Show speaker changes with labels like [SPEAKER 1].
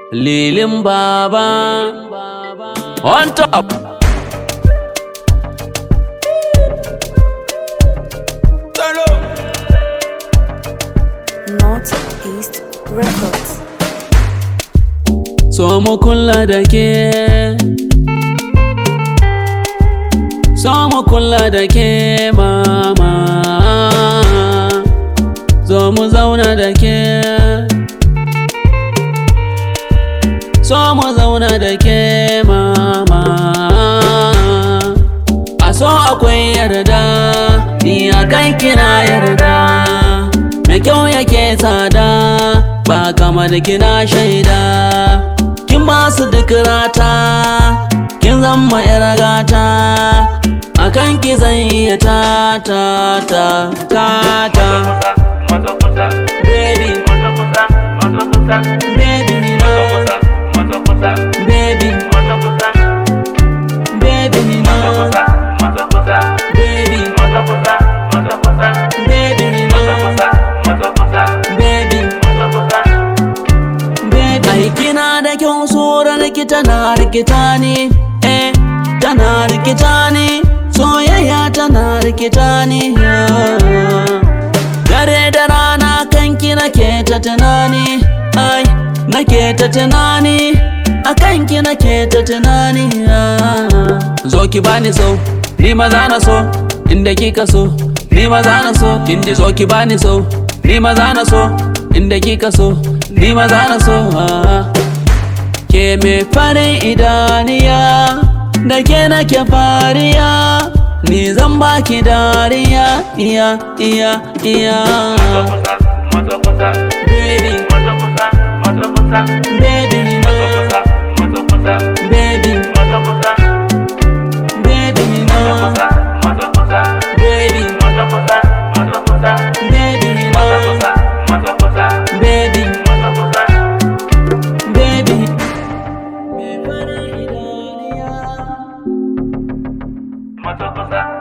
[SPEAKER 1] Lilin Baba on top.
[SPEAKER 2] Northeast Records.
[SPEAKER 1] So mu kula da ke, so mu kula da ke mama, zo mu zauna da ke, so mu zauna da ke mama. A so akwai yarda, ni a kan kina yarda, mai kyau yake tsada, ba kamar kina shaida. Kin ba su duk rata, kin zama yar gata, a kan ki zan iya ta baby, baby ni na, baby, baby ni na, baby, baby ni na, baby, baby. Ai kina da kyau tsoron ki tana rikita ni, tana rikita ni, soyayya tana rikita ni. Dare da rana kanki nake ta tunani, ai nake ta tunani, a kanki nake ta tunani. Zo ki bani so, ni maza na so, inda kika so, ni maza na so. Indi zo ki bani so, ni maza na so, inda kika so, ni maza na so. Ke me farin idaniya, da ke nake fariya, ni zan baki dariya, iya. Baby, baby ni na, baby, baby ni na, baby, baby ni na, baby, baby. Me farin idaniya.